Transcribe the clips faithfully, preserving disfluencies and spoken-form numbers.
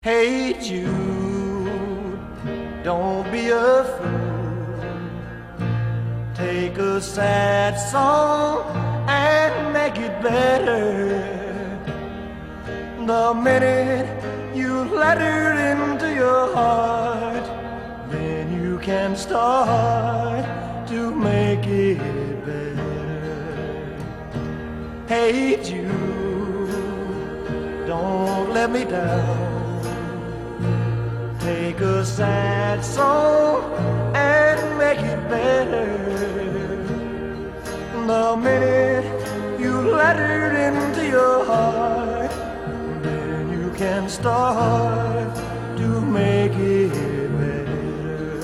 Hey Jude, don't be a fool. Take a sad song and make it better. The minute you let her into your heart, then you can start to make it better. Hey Jude, don't let me down. Take a sad song and make it better. The minute you let her into your heart, then you can start to make it better.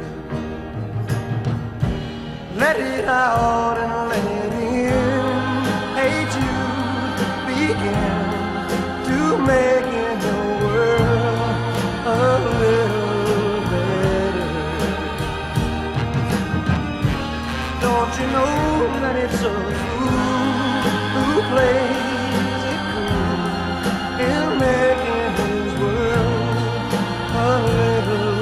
Let it out and let it in. Hey Jude, begin to make it the world a little better. Don't you know that it's a fool who plays it cool in making his world a little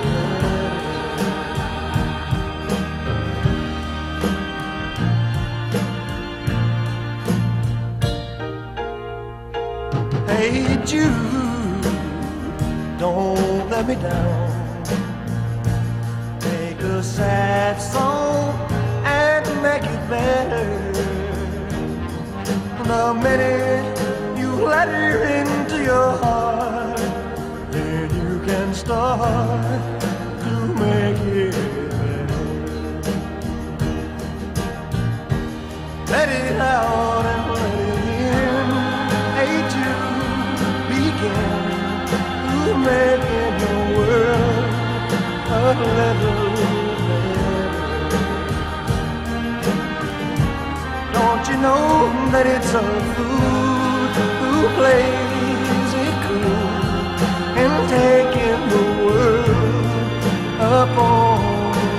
better? Hey Jude, don't let me down. Take a sad song and make it better. The minute you let her into your heart, then you can start to make it better. Let it out and let it in. Hey Jude, begin making the world a little better. Don't you know that it's a fool who plays it cool and taking the world up on his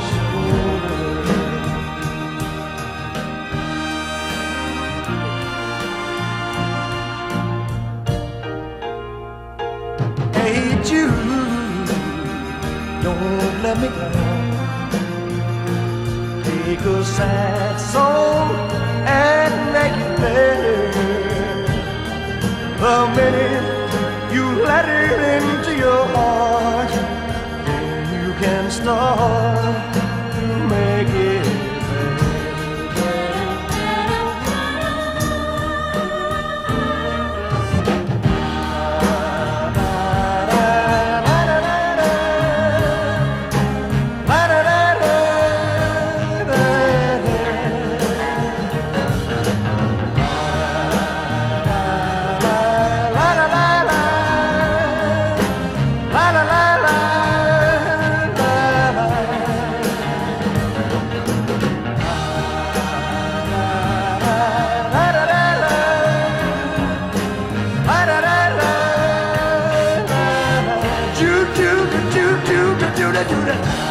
shoulder? Hey Jude, don't let me down. Take a sad song and make it better. The minute you let her into your heart, then you can start to make it do that, do that.